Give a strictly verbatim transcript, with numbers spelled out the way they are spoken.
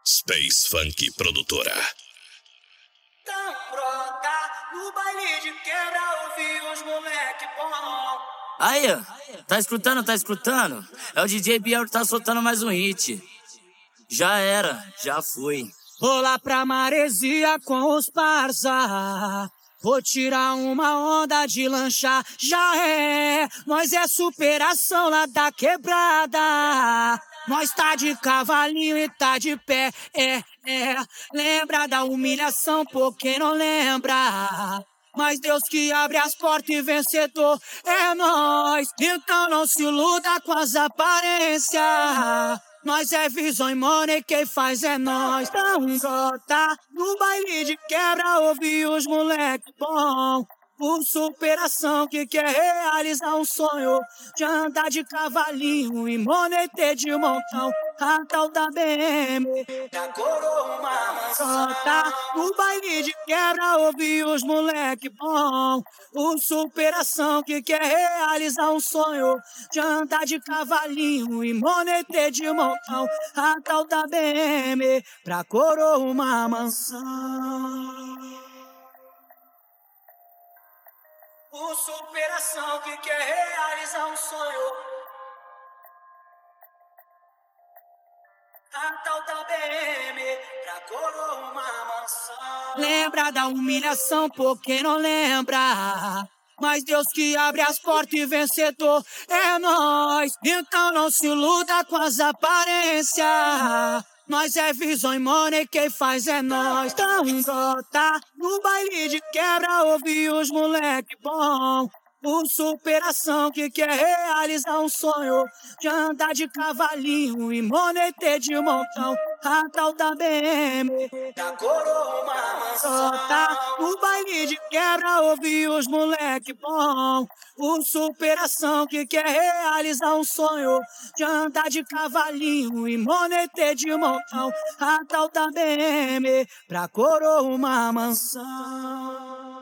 Space Funk Produtora. Tão brota no baile de quebra, ouvi os moleque bom. Aí, tá escutando, tá escutando? É o D J Biel que tá soltando mais um hit. Já era, já fui. Vou lá pra maresia com os parça. Vou tirar uma onda de lancha, já é. Nós é superação lá da quebrada. Nós tá de cavalinho e tá de pé, é, é. Lembra da humilhação, por quem não lembra? Mas Deus que abre as portas e vencedor é nós. Então não se iluda com as aparências. Nós é visão e money, quem faz é nós. Então brota no baile de quebra, ouvi os moleque bom. Por superação que quer realizar um sonho de andar de cavalinho e monete de montão. A tal da B M da coroa uma mansão. No baile de quebra, ouvi os moleque bom. Por superação que quer realizar um sonho de andar de cavalinho e monete de montão. A tal da B M pra coroa uma mansão. Por superação que quer realizar um sonho. A tal da B M pra coroa uma mansão. Lembra da humilhação, por quem não lembra? Mas Deus que abre as portas e vencedor é nós. Então não se iluda com as aparências. Nós é visão e money, quem faz é nós. Então brota no baile de quebra, ouvi os moleque bom. Por superação que quer realizar um sonho de andar de cavalinho e monete de montão. A tal da B M da coroa uma mansão. No baile de quebra, ouvi os moleque bom. Por superação que quer realizar um sonho de andar de cavalinho e monete de montão. A tal da B M pra coroa uma mansão.